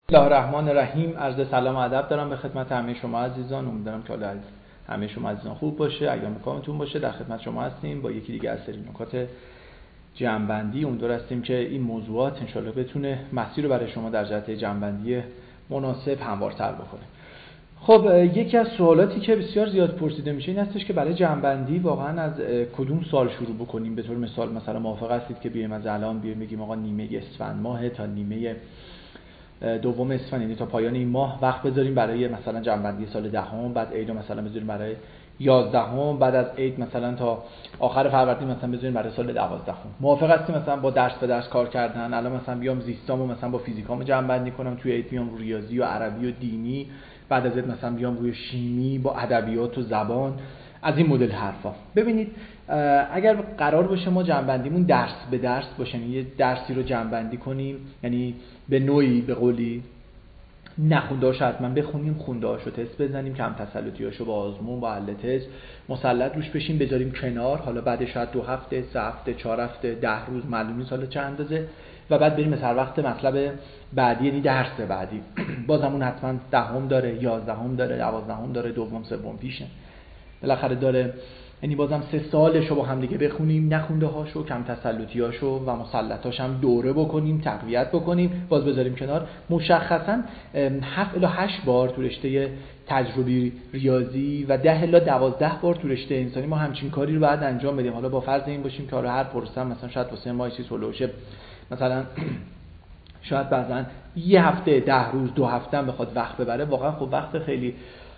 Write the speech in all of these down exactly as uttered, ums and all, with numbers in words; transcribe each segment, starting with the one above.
بسم الله الرحمن الرحیم. عرض سلام و ادب دارم به خدمت همه شما عزیزان. امیدوارم که حال همه شما عزیزان خوب باشه، اگر مکانتون باشه. در خدمت شما هستیم با یکی دیگه از سری نکات جمع‌بندی. امیدوار هستیم که این موضوعات ان شاءالله بتونه مسیر رو برای شما در جهت جمع‌بندی مناسب هموارتر بکنه. خب یکی از سوالاتی که بسیار زیاد پرسیده میشه این هستش که برای جمع‌بندی واقعا از کدوم سال شروع بکنیم. به طور مثال مثلا موافق هستید که بیایم از الان بیایم بگیم آقا نیمه اسفند ماه تا نیمه دوم اسفند، یعنی تا پایان این ماه وقت بذاریم برای مثلا جمع‌بندی سال دهم، بعد عید مثلا بذاریم برای یازدهم، بعد از عید مثلا تا آخر فروردین مثلا بذاریم برای سال دوازدهم. موافق هستیم مثلا با درس به درس کار کردن؟ الان مثلا بیام زیستامو مثلا با فیزیکام جمع‌بندی کنم، توی عید بیام روی ریاضی و عربی و دینی، بعد از عید مثلا بیام روی شیمی با ادبیات و زبان، از این مدل حرفا. ببینید اگر قرار باشه ما جمع‌بندیمون درس به درس باشه، یعنی یه درسی رو جمع‌بندی کنیم، یعنی به نوعی به قولی نخونده‌هاش حتما بخونیم، خونده‌هاشو تست بزنیم، کم تسلطی‌هاشو با آزمون با حل تست مسلط روش بشیم، بذاریم کنار. حالا بعدش شاید دو هفته، سه هفته، چهار هفته، ده روز، معلوم نیست حالا چه اندازه، و بعد بریم مثلا وقت مطلب بعدی، یعنی درس بعدی. بازمون حتما دهم داره، یازدهم داره، دوازدهم داره، دوم سوم پیشه، بالاخره داره. یعنی بازم سه سالشو با هم دیگه بخونیم، نخونده هاشو، کم تسلطیاشو و مسلطاش هم دوره بکنیم، تقویت بکنیم، باز بذاریم کنار. مشخصاً هفت الی هشت بار تو رشته تجربی ریاضی و ده الی دوازده بار تو رشته انسانی ما همچین کاری رو بعد انجام بدیم. حالا با فرض این باشیم که هر پروسه مثلا شاید واسه ما چیز هولوشه مثلا شاید بعضاً یه هفته، ده روز، دو هفته هم بخواد وقت ببره، واقعا خب وقت خیلی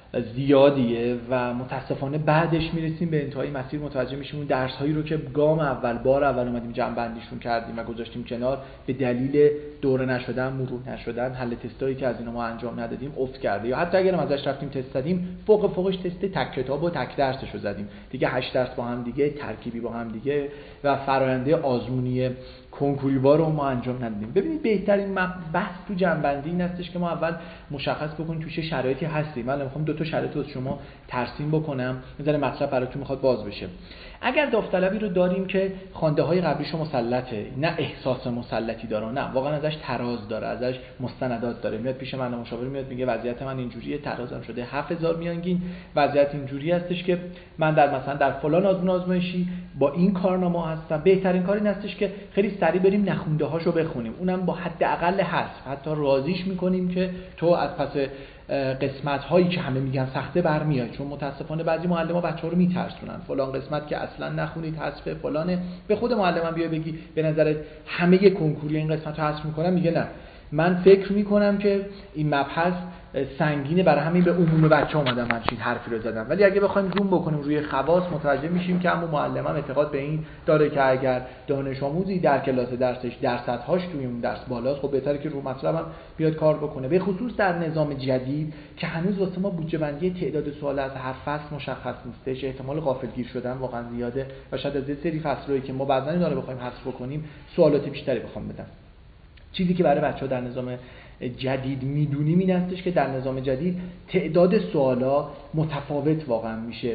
زیادیه و متاسفانه بعدش میرسیم به انتهای مسیر متوجه میشیم اون درس هایی رو که گام اول بار اول اومدیم جمع بندیشون کردیم و گذاشتیم کنار، به دلیل دوره نشدن، مرور نشدن، حل تستایی که از اینا ما انجام ندادیم افت کرده، یا حتی اگر هم ازش رفتیم تست دادیم فوق فوقش تست تک کتاب و تک درسشو زدیم دیگه، هشت درس با هم دیگه، ترکیبی با هم دیگه و فراینده آزمونی کنکوریوار رو ما انجام ندادیم. ببینید بهترین بحث تو جمع‌بندی این هستش که ما اول مشخص بکنیم تو چه شرایطی هستیم. من میخوام دو تا شرایط رو شما ترسیم بکنم، مثلا مطلب براتون میخواد باز بشه. اگر داوطلبی رو داریم که خوانده‌های قبلیش مسلطه، نه احساس مسلطی داره، نه واقعا ازش تراز داره، ازش مستندات داره، میاد پیش من مشاور میاد میگه وضعیت من اینجوریه، ترازم شده هفت هزار میانگین، وضعیت اینجوری هستش که من در مثلا در فلان آزمون آزمایشی با این کارنامه هستم. بهترین کار این هستش که خیلی سریع بریم نخونده هاشو بخونیم، اونم با حداقل حذف، حتی راضیش میکنیم که تو از پس قسمت هایی که همه میگن سخته برمیاد، چون متاسفانه بعضی معلم‌ها بچه‌ها رو میترسونن، فلان قسمت که اصلا نخونید حذف فلانه. به خود معلمم بیا بگی به نظرت همه کنکوری این قسمت رو حذف میکنم، میگه نه، من فکر میکنم که این مبحث سنگینه، برای همین به عموم بچه‌ها اومدم همچین حرفی رو زدم. ولی اگه بخوایم زوم بکنیم روی خواص متوجه میشیم که همون معلمم اعتقاد به این داره که اگر دانش آموزی در کلاس درسش درصدهاش توی اون درس بالاست، خب بهتره که رو مطلبم بیاد کار بکنه. به خصوص در نظام جدید که هنوز واسه ما بودجه بندی تعداد سوال از هر فصل مشخص نیستش، احتمال غافلگیر شدن واقعا زیاده و شاید از یه سری فصلایی که ما بعضی اینا رو بخوایم حذف بکنیم سوالات بیشتری بخوام بدم. چیزی که برای بچه‌ها در نظام جدید میدونیم این هستش که در نظام جدید تعداد سوالا متفاوت واقعا میشه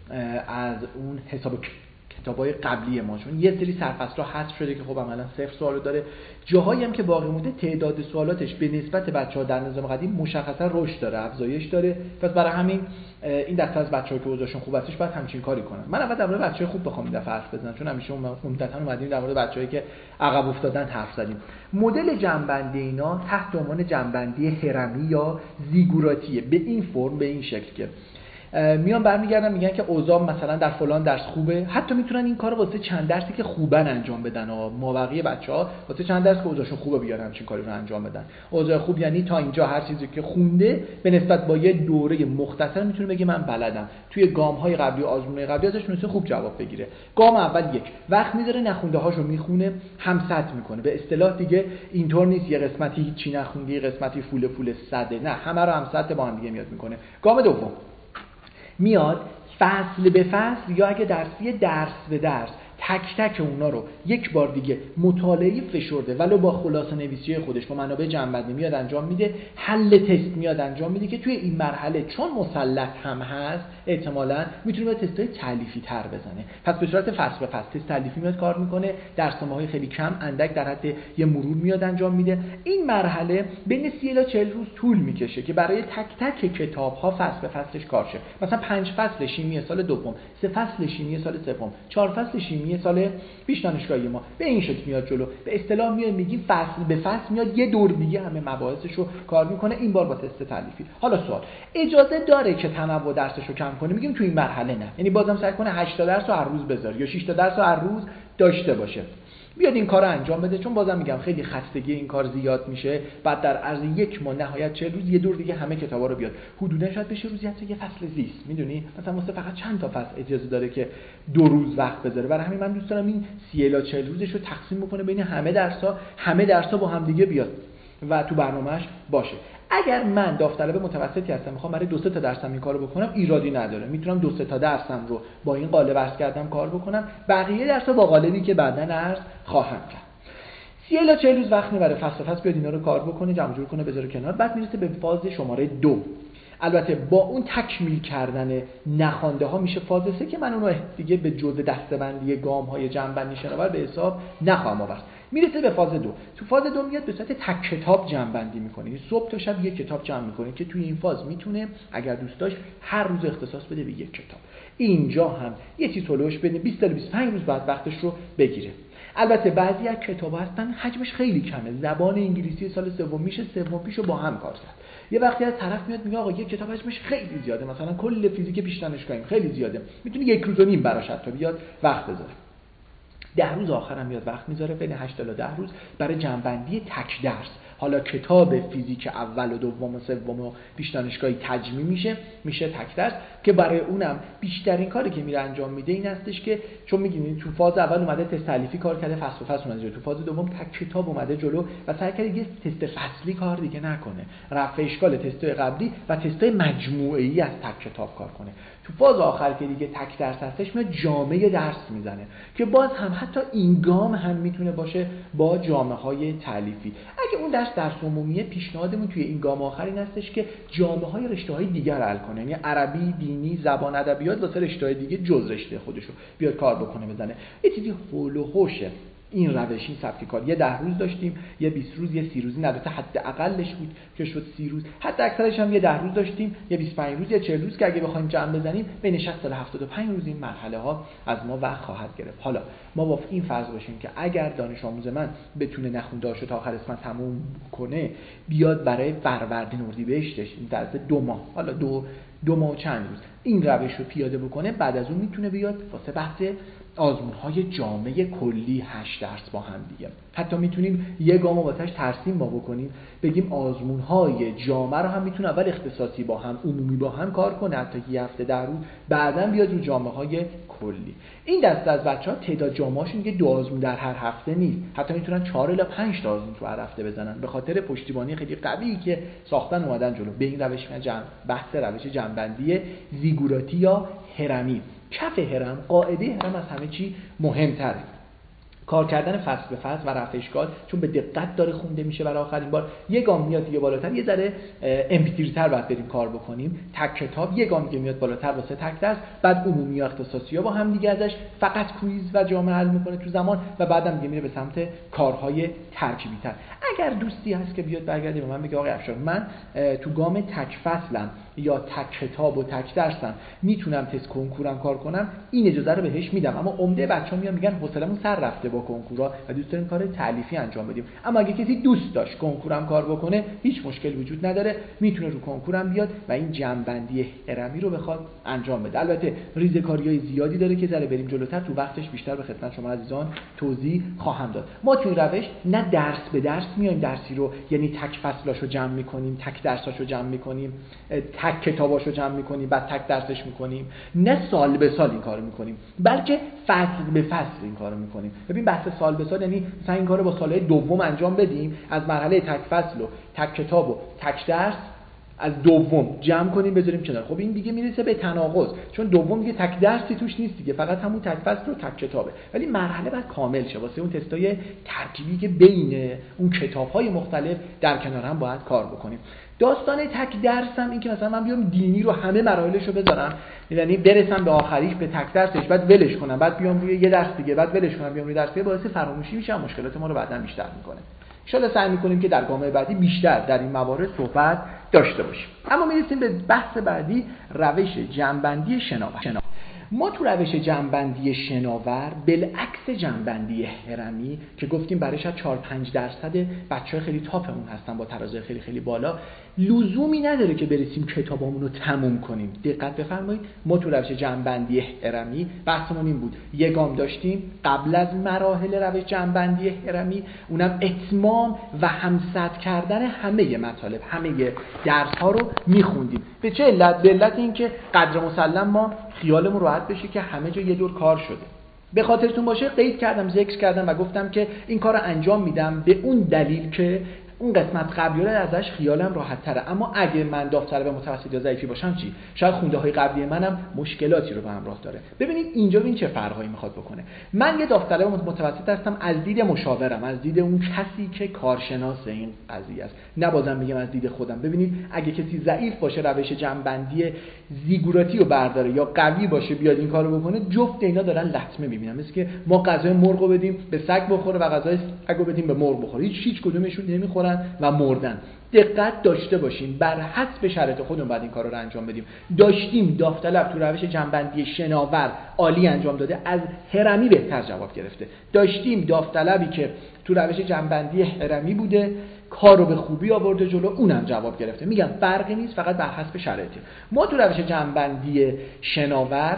از اون حساب کتابای قبلی ما، چون یه سری سرفصل‌ها حذف شده که خب عملاً صفر سوال داره. جاهایی هم که باقی مونده تعداد سوالاتش به نسبت بچه‌ها در نظام قدیم مشخصا رشد داره، افزایش داره. پس برای همین این دسته از بچه‌ها که اوضاعشون خوب هستش باید همچین کاری کنن. من اول درباره بچه‌های خوب بخوام این دفعه حرف بزنم، چون همیشه عمدتاً اومدیم در مورد بچه‌هایی که عقب افتادن حرف زدیم. مدل جمع‌بندی اینا تحت عنوان جمع‌بندی هرمی یا زیگوراتیه، به این فرم، به این شکل که میان برمیگردن میگن که اوضاع مثلا در فلان درس خوبه، حتی میتونن این کارو واسه چند درسی که خوبن انجام بدن و مابقی بچه‌ها واسه چند درس که اوضاعشون خوبه بیارن همچین کاری رو انجام بدن. اوضاع خوب یعنی تا اینجا هر چیزی که خونده به نسبت با یه دوره مختصر میتونه بگه من بلدم، توی گام‌های قبلی و آزمون‌های قبلی ازش میتونه خوب جواب بگیره. گام اول یک وقت میذاره نخونده هاشو میخونه، همسط میکنه. به اصطلاح دیگه اینطور نیست یه قسمتی هیچی نخوندی، قسمتی فول فول صده، نه، همه رو همسط با هم دیگه میاد میکنه. گام دوم میاد فصل به فصل یا اگه درسی درس به درس تک تک اونا رو یک بار دیگه مطالعه فشرده ولو با خلاصه نویسی خودش با منابع جنبندی میاد انجام میده، حل تست میاد انجام میده که توی این مرحله چون مسلط هم هست احتمالاً میتونه تستای تألیفی تر بزنه. پس به صورت فصل به فصل تست تألیفی میاد کار میکنه، درسنامه‌های خیلی کم اندک در حد یه مرور میاد انجام میده. این مرحله بین سی الی چهل روز طول میکشه که برای تک تک کتاب‌ها فصل به فصلش کار شه. مثلا پنج فصل شیمی سال دوم، سه فصل شیمی سال سوم، چهار فصل شیمی سال پیش دانشگاهی ما به این شکل میاد جلو. به اصطلاح میاد میگیم فصل به فصل میاد یه دور دیگه همه مباحثش رو کار میکنه، این بار با تست تألیفی. حالا سوال، اجازه داره که تنوع درسش رو کم کنه؟ میگیم تو این مرحله نه، یعنی بازم سعی کنه هشت تا درس رو هر روز بذاره یا شش تا درس رو هر روز داشته باشه، بیاد این کارو انجام بده. چون بازم میگم خیلی خستگی این کار زیاد میشه، بعد در عرض یک ماه نهایت چهل روز یه دور دیگه همه کتابا رو بیاد، حدودا شاید بشه روزی حتی یه فصل زیست، میدونی مثلا واسه فقط چند تا فصل اجازه داره که دو روز وقت بذاره. برای همین من دوست دارم این سی الی چهل روزش رو تقسیم بکنه بین همه درس‌ها، همه درس‌ها با هم دیگه بیاد و تو برنامه‌اش باشه. اگر من داوطلب متوسطی هستم میخوام برای دو سه تا درسم این کارو بکنم، ایرادی نداره، میتونم دو سه تا درسم رو با این قالب عرض کردم کار بکنم، بقیه درس‌ها با قالبی که بعداً عرض خواهم کرد. سی الی چهل روز وقت میبره فصل فصل بیاد اینا رو کار بکنه، جمع جور کنه، بذاره کنار، بعد میرسه به فاز شماره دو. البته با اون تکمیل کردن نخوانده ها میشه فاز سه که من اونو دیگه به جزء دسته‌بندی گام های جمع بندی شناور به حساب نخواهم آورد. میرسه به فاز دو. تو فاز دو میاد به صورت تک کتاب جمع بندی میکنه، صبح تا شب یک کتاب جمع میکنه که توی این فاز میتونه اگر دوست داشت هر روز اختصاص بده به یک کتاب. اینجا هم یه چیز هولوش بین بیست تا بیست و پنج روز بعد وقتش رو بگیره. البته بعضی از کتاب‌ها هستن حجمش خیلی کمه، زبان انگلیسی سال سوم میشه سوم پیشو با هم کار کرد. یه وقتی از طرف میاد میگه آقا یک کتاب حجمش خیلی زیاده، مثلا کل فیزیک پیش دانشگاهیم خیلی زیاده، میتونه یک روز و نیم براش حتی بیاد وقت بذاره. ده روز آخرم میاد وقت میذاره بین هشت تا ده روز برای جمع‌بندی تک درس. حالا کتاب فیزیک اول و دوم و سوم و پیش دانشگاهی تجمیع میشه میشه تک درس، که برای اونم بیشترین کاری که میره انجام میده این هستش که چون میگین تو فاز اول اومده تست تألیفی کار کرده، فصل فصل اومده جلو، تو فاز دوم تک کتاب اومده جلو و سعی کرده یه تست فصلی کار دیگه نکنه، رفع اشکال تستای قبلی و تستای مجموعه‌ای از تک کتاب کار کنه. تو فاز آخر که دیگه تک درس هستش میاد جامعه درس میزنه که باز هم حتی این گام هم میتونه باشه با جامعه‌های تألیفی. اگه اون درس درس عمومیه، پیشنهادمون توی این گام آخر این هستش که جامعه‌های رشته‌های دیگر حل کنه، یعنی عربی، دینی، زبان، ادبیات واسه رشته‌های دیگه جز رشته خودشو بیاد کار بکنه بزنه. یه چیزی هول و هوشه این روش، این سبک کار. یه ده روز داشتیم، یه بیست روز، یه سی روزی، البته حد اقلش بود که شد سی روز، حد اکثرش هم یه ده روز داشتیم، یه بیست و پنج روز، یه چهل روز که اگه بخوایم جمع بزنیم بین شصت تا هفتاد و پنج روز این مرحله ها از ما وقت خواهد گرفت. حالا ما با این فرض باشیم که اگر دانش آموز من بتونه نخوندهاشو تا آخر اسفند تموم کنه، بیاد برای فروردین اردیبهشتش این در دو ماه، حالا دو دو ماه و چند روز این روش رو پیاده بکنه، بعد از اون میتونه بیاد واسه بحث آزمون‌های جامع کلی هشت درس با هم دیگه. حتی میتونیم یه گام واسش ترسیم ما بکنیم، بگیم آزمون‌های جامع رو هم میتونه اول اختصاصی با هم، عمومی با هم کار کنه حتی یه هفته در روز، بعداً بیاد رو جامعه‌های کلی. این دسته از بچه‌ها تعداد جامعه‌شون دیگه دو آزمون در هر هفته نیست، حتی میتونن چهار الی پنج تا آزمون تو هر هفته بزنن به خاطر پشتیبانی خیلی قوی که ساختن اومدن جلو. به این روش میگن جمع بحث روش جمع‌بندی زیگوراتی یا هرمی. کف هرم، قاعده هرم از همه چی مهمتره. کار کردن فصل به فصل و رفع اشکال، چون به دقت داره خونده میشه برای آخرین بار، یه گام میاد دیگه بالاتر، یه ذره امپیری‌تر باید بریم کار بکنیم. تک کتاب یه گام دیگه میاد بالاتر واسه تک درس، بعد عمومی و اختصاصی‌ها با هم دیگه ازش فقط کویز و جامع حل میکنه تو زمان و بعدم دیگه میره به سمت کارهای ترکیبی‌تر. اگر دوستی هست که بیاد برگرده به من بگه آقای افشار من تو گام تک فصلم یا تک کتاب و تک درسم میتونم تست کنکورم کار کنم، این اجازه رو بهش میدم. اما عمده بچه‌ها میان میگن حوصله‌مون سر رفته با کنکورا و دوست داریم کار تألیفی انجام بدیم. اما اگه کسی دوست داشت کنکورم کار بکنه، هیچ مشکل وجود نداره، میتونه رو کنکورم بیاد و این جمع‌بندی هرمی رو بخواد انجام بده. البته ریزه‌کاری‌های زیادی داره که ذره بریم جلوتر تو وقتش بیشتر به خدمت شما عزیزان توضیح خواهم داد. ما تو این روش نه درس به درس میایم درسی رو، یعنی تک فصلاشو جمع می‌کنیم، تک درساشو جمع می‌کنیم، تک کتاباشو جمع می‌کنیم، بعد تک درسش می‌کنیم، نه سال به سال این کارو می‌کنیم، بلکه فصل به فصل این کارو می‌کنیم. ببین بحث سال به سال یعنی مثلا این کارو با سالهای دوم انجام بدیم، از مرحله تک فصل و تک کتاب و تک درس از دوم جمع کنیم بذاریم کنار. خب این دیگه میرسه به تناقض، چون دوم دیگه تک درسی توش نیست دیگه، فقط همون تک فصل و تک کتابه، ولی مرحله بعد کامل شه واسه اون تستای ترکیبی که بین اون کتاب‌های مختلف در کنار هم باید کار بکنیم. داستان تک درسم این که مثلا من بیام دینی رو همه مراحلشو بذارم، یعنی برسم به آخریش به تک درسش، بعد ولش کنم، بعد بیام روی یه درس دیگه، بعد ولش کنم بیام روی درس دیگه، باعث فراموشی میشه، مشکلات ما رو بعداً بیشتر میکنه. ان شاءالله سعی میکنیم که در گام بعدی بیشتر در این موارد صحبت داشته باشیم. اما میرسیم به بحث بعدی، روش جمع‌بندی شناور. ما تو روش جمع‌بندی شناور بالعکس جمع‌بندی هرمی که گفتیم برای شاید چهار پنج درصد بچه‌ها خیلی تاپمون هستن با ترازه خیلی خیلی بالا، لزومی نداره که برسیم کتابامون رو تموم کنیم. دقت بفرمایید، ما تو روش جمع‌بندی هرمی بحثمون این بود، یه گام داشتیم قبل از مراحل روش جمع‌بندی هرمی، اونم اتمام و همسط کردن همه مطالب، همه درس‌ها رو می‌خوندیم. به چه علت؟ به علت اینکه قدر مسلم ما خیالمون راحت بشه که همه جا یه دور کار شده. به خاطرتون باشه قید کردم، ذکر کردم و گفتم که این کار رو انجام میدم به اون دلیل که اون قسمت قبلی رو ازش خیالم راحت تره. اما اگه من داوطلب متوسط یا ضعیفی باشم چی؟ شاید خونده های قبلی منم مشکلاتی رو به همراه داره. ببینید اینجا ببین چه فرقایی میخواد بکنه. من یه داوطلب متوسط هستم از دید مشاورم، از دید اون کسی که کارشناس این قضیه است، نه بازم میگم از دید خودم. ببینید اگه کسی ضعیف باشه روش جمع‌بندی زیگوراتی رو برداره یا قوی باشه بیاد این کارو بکنه، جفت اینا دارن لطمه میبینن، مثل که ما غذای مرغ رو بدیم به سگ بخوره و غذای سگ رو بدیم به مرغ بخوره، هیچ هیچ کدومشون نمیخورن و مردن. دقت داشته باشیم، بر حسب شرایط خودمون بعد این کارا رو انجام بدیم. داشتیم داوطلب تو روش جمع‌بندی شناور عالی انجام داده، از هرمی بهتر جواب گرفته. داشتیم داوطلبی که تو روش جمع‌بندی هرمی بوده، کارو به خوبی آورده جلو، اونم جواب گرفته. میگم فرقی نیست، فقط بر حسب شرایطه. ما تو روش جمع‌بندی شناور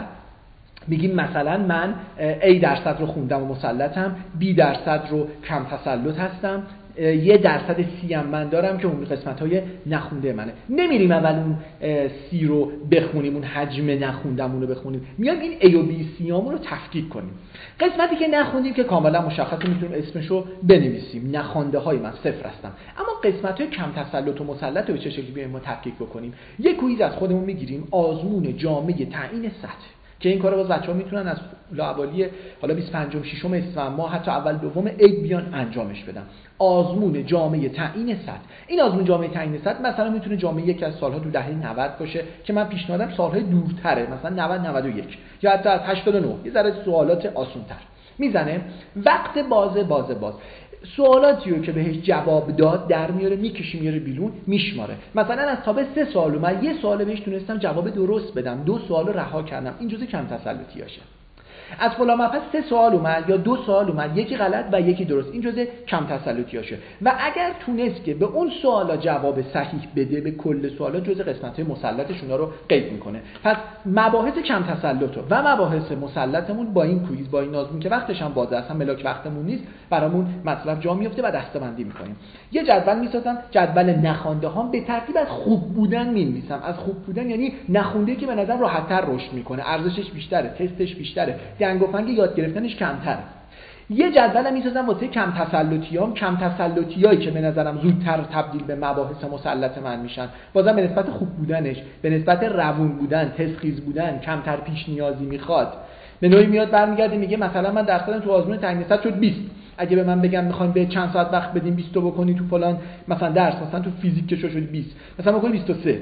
میگیم مثلا من A درصد رو خوندم و مسلطم، B درصد رو کم تسلط هستم، یه درصد سی هم من دارم که اون قسمت‌های نخونده منه. نمیریم اول اون سی رو بخونیم، اون حجم نخوندمون رو بخونیم، میایم این A و B سی همون رو تفکیک کنیم. قسمتی که نخوندیم که کاملا مشخصه، میتونیم اسمش رو بنویسیم، نخونده های من صفر هستم. اما قسمت‌های کم تسلط و مسلط رو به چه شکلی بیایم ما تفکیک بکنیم؟ یه کویز از خودمون میگیریم، آزمون جامع تعیین سطح، که این کارو باز بچه‌ها میتونن از لاابالی حالا بیست و پنج ششم اسفند ماه حتی اول دوم عید بیان انجامش بدن. آزمون جامعه تعیین سطح. این آزمون جامعه تعیین سطح مثلا میتونه جامعه یکی از سالها تو دهه نود باشه که من پیشنهادم سالهای دورتره، مثلا نود نود و یک یا حتی از هشتاد و نه، یه ذره سوالات آسان‌تر میزنه. وقت بازه بازه باز سوالاتی رو که بهش جواب داد در میاره، میکشه میاره بیرون، میشماره. مثلا از تا به سه سوال من یه سوال بهش تونستم جواب درست بدم، دو سوال رو رها کردم، این جزء کم تسلطیاشه. از فلان مبحث سه سوال اومد یا دو سوال اومد، یکی غلط و یکی درست، این جزء کم تسلطیاشه. و اگر تونست که به اون سوالا جواب صحیح بده، به کل سوالا جزء قسمت‌های مسلطش اونا رو قید میکنه. پس مباحث کم تسلط و مباحث مسلطمون با این کویز، با این آزمون که وقتش هم بازه اصلا ملاک وقتمون نیست، برامون مطلب جا میفته و دسته‌بندی میکنیم. یه جدول میسازم، جدول نخوانده هام به ترتیب از خوب بودن می‌نویسم. از خوب بودن یعنی نخونده که به نظر راحت‌تر رشد میکنه، ارزشش دانشش بیشتره، تستش بیشتره، دنگ و فنگ یاد گرفتنش کمتره. یه جدول میسازم واسه کم تسلطیام، کم تسلطیایی که به نظرم زودتر تبدیل به مباحث مسلط من میشن، بازم به نسبت خوب بودنش، به نسبت روون بودن، تسخیص بودن، کمتر پیش نیازی میخواد. به نوعی میاد برمیگرده میگه مثلا من درصدم تو آزمون تعیین سطح شد بیست. اگه به من بگم میخوایم به چند ساعت وقت بدیم بیست تا بکنی تو فلان مثلا درس، مثلا تو فیزیک که شد بیست، مثلا بکنی بیست و سه.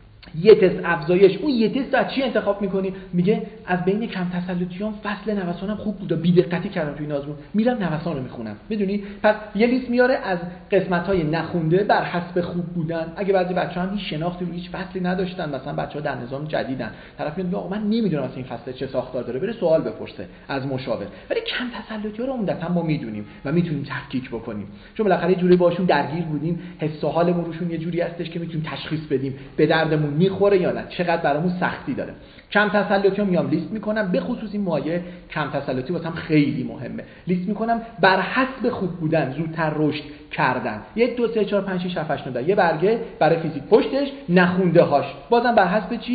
یه تست افزایش، اون یه تست از چی انتخاب میکنی؟ میگه از بین کم تسلطیام فصل نوسانم خوب بود، بی دقتی کردم تو این آزمون، میرم نوسان رو میخونم. میدونی؟ پس یه لیست میاره از قسمت‌های نخونده بر حسب خوب بودن. اگه بعضی بچه‌ها هم هیچ شناختی رو هیچ فصلی نداشتن، مثلا بچه‌ها در نظام جدیدن، طرف میگه آقا من نمیدونم مثلا این فصل چه ساختار داره، بره سوال بپرسه از مشاور. ولی کم تسلطی‌ها رو عمدتاً ما میدونیم و میتونیم تفکیک بکنیم، چون بالاخره یه جوری باشون درگیر بودیم، حس و حالمون روشون یه جوری هستش که میتونیم تشخیص بدیم به دردمون میخوره یا نه، چقدر برامون سختی داره. کم تسلطی رو میام لیست میکنم، به خصوص این مایه کم تسلطی واسم خیلی مهمه. لیست میکنم بر حسب خوب بودن، زودتر رشد کردن. یک دو سه چهار پنج شش هفت هشت نه یه برگه برای فیزیک پشتش، نخونده هاش بازم بر حسب چی؟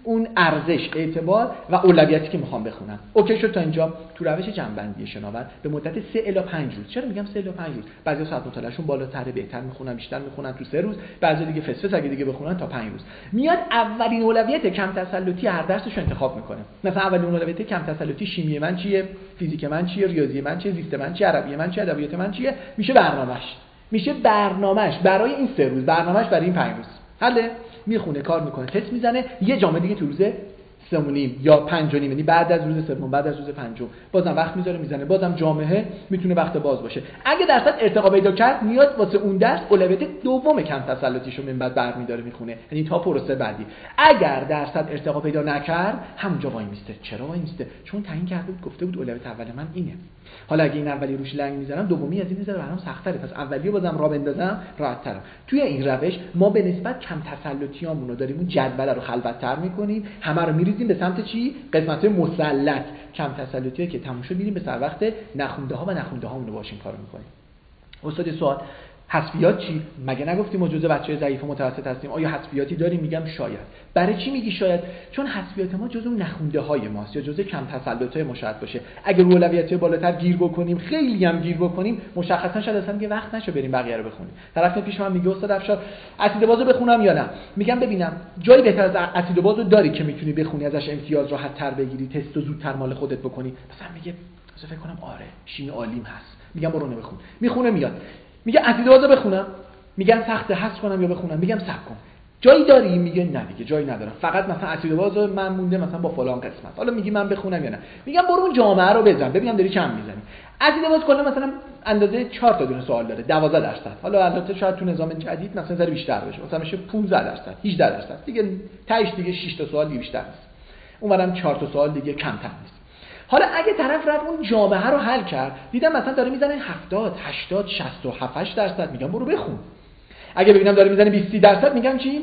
اون ارزش، اعتبار و اولویتی که میخوام بخونم. اوکی شد تا اینجا؟ تو روش جنبندی شناور به مدت سه الی پنج روز. چرا میگم سه الی پنج روز؟ بعضی ساعت مطالعهشون بالاتره، بهتر میخونن، بیشتر میخونن تو سه روز، بعضی دیگه فسفس اگه دیگه بخونن تا پنج روز. میاد اولین اولویت کم تسلطی هر درسش انتخاب میکنه. مثلا اولین اولویت کم تسلطی شیمی من چیه، فیزیک من چیه، ریاضی من چیه، زیست من چیه، عربی من چیه، ادبیات من چیه، میشه برنامه‌اش. میشه برنامه‌اش برای این سه روز، برنامه‌اش برای این پنج روز. حله، میخونه، کار میکنه، تست میزنه، یه جامعه دیگه تو روز سه و نیم یا پنج و نیم، یعنی بعد از روز سوم، بعد از روز پنجم بازم وقت میذاره میزنه، بازم جامعه میتونه وقت باز باشه. اگه درصد ارتقا پیدا کرد میاد واسه اون درس اولویت دوم کم تسلطیشو من بعد برمی‌داره میخونه، یعنی تا پروسه بعدی. اگر درصد ارتقا پیدا نکرد همونجا وای میسته. چرا وای میسته؟ چون تعیین کرده بود، گفته بود اولویت اول من اینه. حالا اگه این اولی روش لنگ میزنم، دومی از این میذاره برام سخت‌تره، پس اولیو بازم راه بندازم راحت‌ترم. توی این روش ما به نسبت کم تسلطیامون رو داریم اون جدول رو خلوت‌تر می‌کنیم، همه رو می‌ریزیم به سمت چی؟ قسمت‌های مسلط. کم تسلطیه که تموم شد میریم به سر وقت نخونده ها و نخونده هامون رو باشیم کارو می‌کنیم. استاد سوال حذفیات چی؟ مگه نگفتیم ما جزء بچه‌های ضعیف و متوسط هستیم؟ آیا حذفیاتی داریم؟ میگم شاید. برای چی میگی شاید؟ چون حذفیات ما جزء نخونده های ماست یا جزء کم تسلط‌های ما شاید باشه. اگر رو اولویت بالاتر گیر بکنیم، خیلی هم گیر بکنیم، مشخصا شاید اصلا دیگه وقت نشه بریم بقیه رو بخونیم. طرف پیش من میگه استاد افشار اسید بازو بخونم یا نه؟ میگم ببینم جایی بهتر از اسید بازو داری که میتونی بخونی، ازش امتیاز راحت‌تر بگیری، تست زودتر مال خودت بکنی. مثلا میگه مثلا فکر کنم آره شیمی عالیم هست. میگم برو اون بخون. میخونه میاد. میگه اسید بازو بخونم، میگم سخت حذف کنم یا بخونم، میگم صبر کن. جایی داری؟ میگه نه دیگه جایی ندارم، فقط مثلا اسید بازو من مونده مثلا با فلان قسمت. حالا میگی من بخونم یا نه؟ میگم برو اون جامعه رو بزن ببینم داری چند میزنی. اسید باز کلا مثلا اندازه چهار تا دونه سوال داره، دوازده درصد. حالا البته شاید تو نظام جدید مثلا ذره بیشتر بشه، مثلا میشه پانزده درصد، هجده درصد. دیگه تهش دیگه شش تا سوال دیگه بیشتر نیست. اونورم چهار تا سوال دیگه کمتر نیست. حالا اگه طرف رفت اون جامعه رو حل کرد، دیدم مثلا داره میزنه هفتاد، هشتاد، شصت و هفت درصد، میگم برو بخون. اگه ببینم داره میزنه بیست درصد، میگم چی؟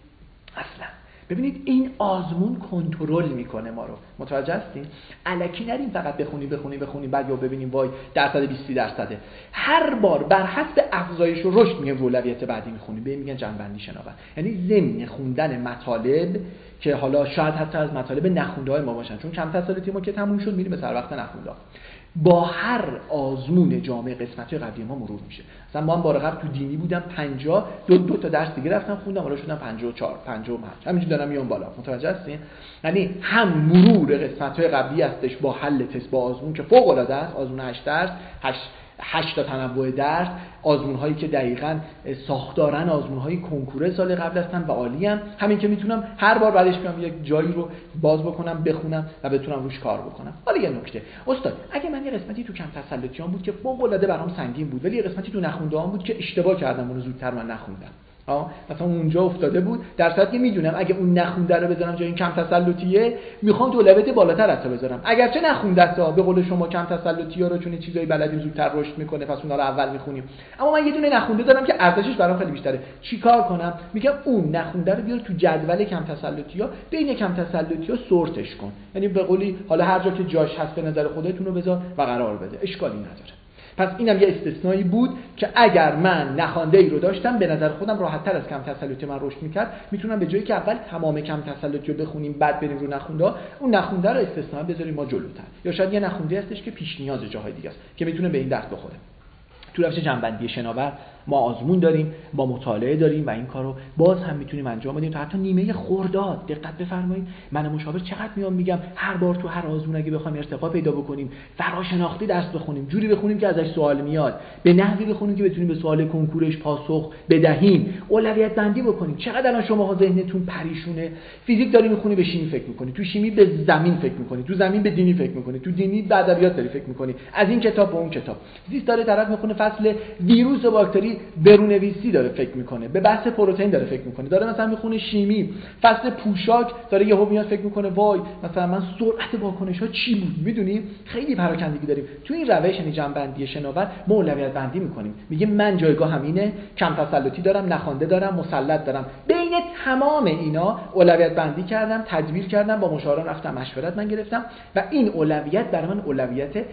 اصلا ببینید این آزمون کنترل میکنه ما رو. متوجه هستین؟ الکی نریم فقط بخونی بخونی بخونی بعد یا ببینیم وای درصد بیست درصده. هر بار بر حسب افزایش و رشد میگه اولویت بعدی میخونی. به میگن جنبندی شناور. یعنی ضمن خوندن مطالب که حالا شاید حتی از مطالب نخونده های ما باشن، چون کم تسلطی ما که تموم شد میریم به سر وقت نخونده، با هر آزمون جامعه قسمت‌های قبلی ما مرور میشه. مثلا ما هم بار قبل تو دینی بودم پنجاه، دو دو تا درس دیگه رفتم خوندم، حالا شدم پنجاه و چهار، پنجاه و پنج. همینجوری دارم میام بالا. متوجه هستین؟ یعنی هم مرور قسمت‌های قبلی هستش با حل تست با آزمون که فوق العاده است، آزمون هشت درس، هشت هشت تا تنوع درس، آزمون‌هایی که دقیقاً ساختارن آزمون‌های کنکور سال قبل هستن و عالی هم. همین که میتونم هر بار بعدش بیام یک جایی رو باز بکنم بخونم و بتونم روش کار بکنم. حالا یه نکته استاد، اگه من یه قسمتی تو کم تسلطیام بود که فوق‌العاده برام سنگین بود، ولی یه قسمتی تو نخونده‌ام بود که اشتباه کردم اون رو زودتر من نخوندم، آه مثلا اونجا افتاده بود، در صورتی که میدونم اگه اون نخونده رو بذارم جای این کم تسلطیه، میخوام تو اولویت بالاتر حتی بذارم، اگرچه نخونده تا به قول شما کم تسلطی‌ها رو چون چیزای بلدیم زودتر رشد میکنه پس اونها رو اول میخونیم، اما من یه دونه نخونده دارم که ارزشش برام خیلی بیشتره. چیکار کنم؟ میگم اون نخونده رو بیار تو جدول کم تسلطی‌ها، بین کم تسلطی‌ها سورتش کن، یعنی به قولی حالا هر جا که جاش هست به نظر خودتون رو بذار و قرار بده، اشکالی نداره. پس اینم یه استثنایی بود که اگر من نخوانده ای رو داشتم به نظر خودم راحت‌تر از کم تسلطی من رشد می‌کرد، میتونم به جایی که اول تمام کم تسلطی رو بخونیم بعد بریم رو نخونده، اون نخونده رو استثنا بذاریم ما جلوتر، یا شاید یه نخونده هستش که پیش نیاز جاهای دیگه است که میتونه به این درس بخوره. تو روش جنبندی شناور ما آزمون داریم، ما مطالعه داریم و این کارو باز هم میتونیم انجام بدیم تا حتی نیمه خرداد. دقت بفرمایید، من مشاور چقدر میام میگم هر بار تو هر آزمون اگه بخوایم ارتقا پیدا بکنیم، فراشناختی درس بخونیم، جوری بخونیم که ازش سوال میاد، به نحوی بخونیم که بتونیم به سوال کنکورش پاسخ بدهیم، اولویت بندی بکنیم. چقدر الان شماها ذهنتون پریشونه، فیزیک داری میخونی به شیمی فکر میکنی، تو شیمی به زمین فکر میکنی، تو زمین به دینی فکر میکنی، تو دینی به ادبیات داری فکر میکنی، از این کتاب به اون کتاب. زیست داره طرف میخونه فصل ویروس و باکتری برونویسی داره فکر میکنه، به بحث پروتئین داره فکر میکنه، داره مثلا میخونه شیمی فصل پوشاک داره یهو میاد فکر میکنه وای مثلا من سرعت واکنش‌ها چی بود. میدونی خیلی پراکندگی داریم تو این روش. یعنی جنبندی شناور ما اولویت بندی میکنیم، میگه من جایگاه همینه، کم تسلطی دارم، نخوانده دارم، مسلط دارم، بین تمام اینا اولویت بندی کردم، تدبیر کردم، با مشاوران رفتم مشورت من گرفتم و این اولویت برای من اولویت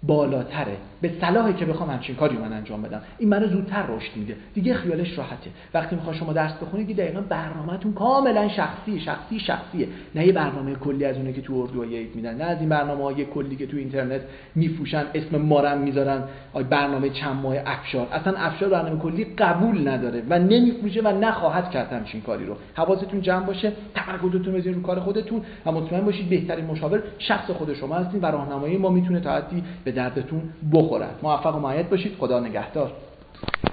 بالاتره، به صلاحه که بخوام همچین کاری من انجام بدم. این منو زودتر رشد میده، دیگه خیالش راحته. وقتی میخواد شما درس بخونید دیگه دقیقاً برنامه‌تون کاملا شخصی شخصی شخصیه، نه یه برنامه کلی از اونه که تو اردو یک میدن، نه از این برنامه‌های کلی که تو اینترنت میفروشن، اسم مارم میذارن برنامه چند ماه افشار. اصلا افشار برنامه کلی قبول نداره و نمیفروشه و نخواهد کرد همچین کاری رو. حواستون جمع باشه، تمرکزتون بذارید رو کار خودتون و مطمئن باشید بهترین مشاور شخص خود شما هستین و راهنمایی ما میتونه تا حدی به دردتون بخوره. موفق و مؤید باشید. خدا نگهدار.